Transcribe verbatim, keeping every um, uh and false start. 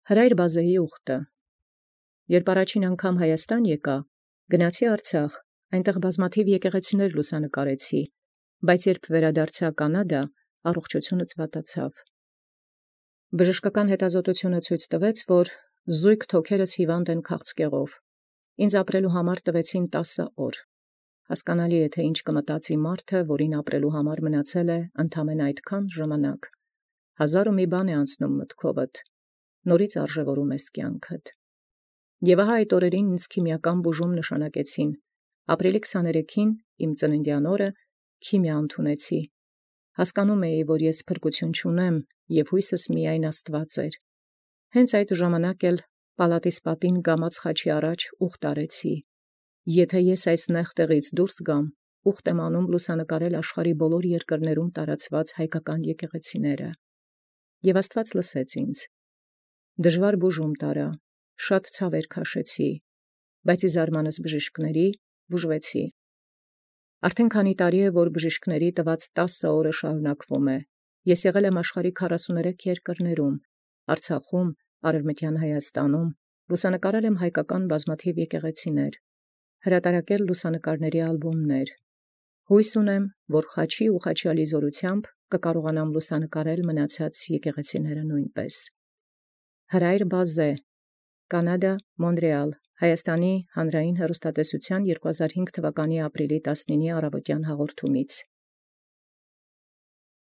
Հրայր Բազեի ուխտը։ Երբ առաջին անգամ Հայաստան եկա, գնացի Արցախ, այնտեղ բազմաթիվ եկեղեցիներ լուսանկարեցի, բայց երբ վերադարձա Կանադա, առողջությունս վատացավ։ Բժշկական հետազոտությունը ցույց տվեց, որ զույգ թոքերս հիվանդ են քաղցկեղով։ Ինձ ապրելու համար տվեցին տասը օր։ Հասկանալի է, թե ինչ կմտածի մարդը, որին ապրելու համար մնացել է ընդամենը այդքան ժամանակ։ Հազար ու մի բան է անցնում մտքովդ, նորից արժևորում ես կյանքդ։ Եվ ահա այդ օրերին ինձ քիմիական բուժում նշանակեցին։ Ապրիլի քսաներեքին իմ ծննդյան օրը քիմիա ընդունեցի։ Հասկանում էի, որ ես փրկություն չունեմ, և հույսս միայն Աստված էր։ Հենց այդ ժամանակ էլ պալատիս պատին գամած խաչի առաջ ուխտ արեցի։ Եթե ես այս նեղ տեղից դուրս գամ, ուխտ եմ անում լուսանկարել աշխարհի բոլոր երկրներում տարածված հայկական եկեղեցիները։ Եվ Աստված լսեց ինձ։ Դժվար բուժում տարա, շատ ցավեր քաշեցի, բայց ի զարմանս բժիշկների բուժվեցի։ Արդեն քանի տարի է, որ բժիշկների տված տասը օրը շարունակվում է։ Ես եղել եմ աշխարհի քառասուներեք երկրներում, Արցախում, Արևմտյան Հայաստանում, լուսանկարել եմ հայկական բազմաթիվ եկեղեցիներ, հրատարակել լուսանկարների ալբոմներ։ Հույս ունեմ, որ խաչի ու խաչյալի զորությամբ կկարողանամ լուսանկարել մնացած եկեղեցիները նույնպես։ Հրայր Բազե, Կանադա, Մոնրեալ, Հայաստանի Հանրային հեռուստատեսության երկու հազար հինգ թվականի ապրիլի տասնինի առավոտյան հաղորդումից։